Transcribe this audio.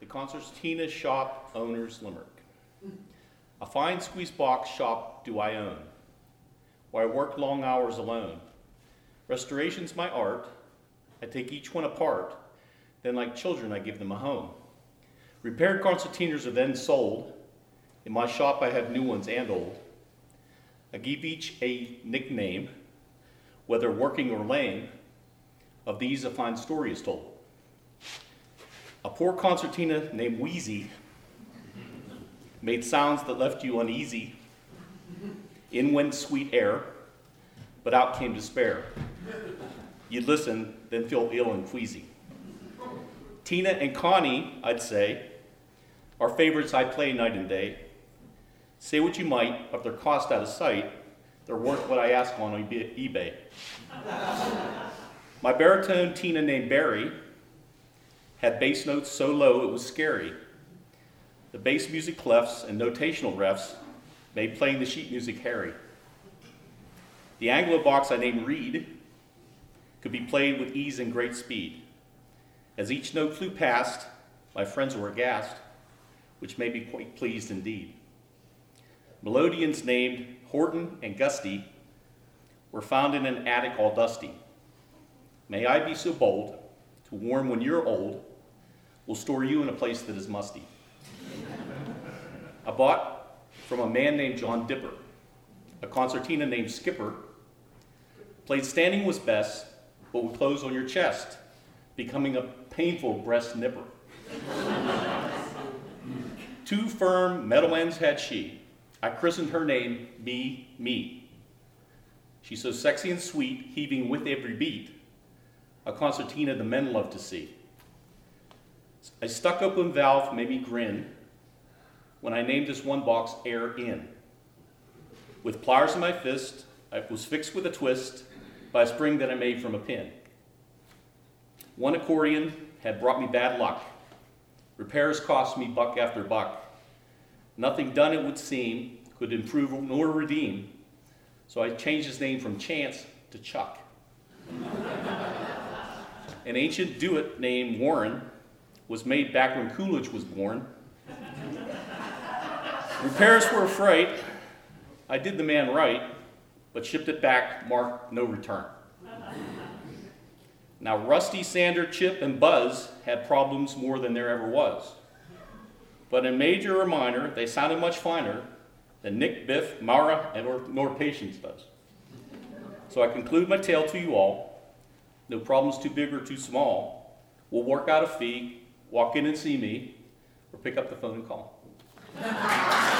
the concertina shop owner's limerick. A fine squeeze box shop do I own, where I work long hours alone. Restoration's my art. I take each one apart, then like children I give them a home. Repaired concertinas are then sold. In my shop I have new ones and old. I give each a nickname, whether working or lame. Of these a fine story is told. A poor concertina named Wheezy made sounds that left you uneasy. In went sweet air, but out came despair. You'd listen, then feel ill and queasy. Tina and Connie, I'd say, are favorites I play night and day. Say what you might, of their cost out of sight, they're worth what I ask on eBay. My baritone Tina named Barry had bass notes so low it was scary. The bass music clefs and notational refs made playing the sheet music hairy. The Anglo box I named Reed could be played with ease and great speed. As each note flew past, my friends were aghast, which made me quite pleased indeed. Melodians named Horton and Gusty were found in an attic all dusty. May I be so bold to warn when you're old, we'll store you in a place that is musty. I bought from a man named John Dipper, a concertina named Skipper. Played standing was best, but with clothes on your chest, becoming a painful breast nipper. 2 firm metal ends had she. I christened her name Me. She's so sexy and sweet, heaving with every beat, a concertina the men love to see. A stuck open valve made me grin when I named this one box Air In. With pliers in my fist, I was fixed with a twist by a spring that I made from a pin. One accordion had brought me bad luck. Repairs cost me buck after buck. Nothing done, it would seem, could improve nor redeem, so I changed his name from Chance to Chuck. An ancient Dewitt named Warren was made back when Coolidge was born. Repairs were a fright. I did the man right, but shipped it back, marked no return. Now, Rusty, Sander, Chip, and Buzz had problems more than there ever was. But in major or minor, they sounded much finer than Nick, Biff, Mara, nor Patience does. So I conclude my tale to you all. No problems too big or too small. We'll work out a fee, walk in and see me, or pick up the phone and call.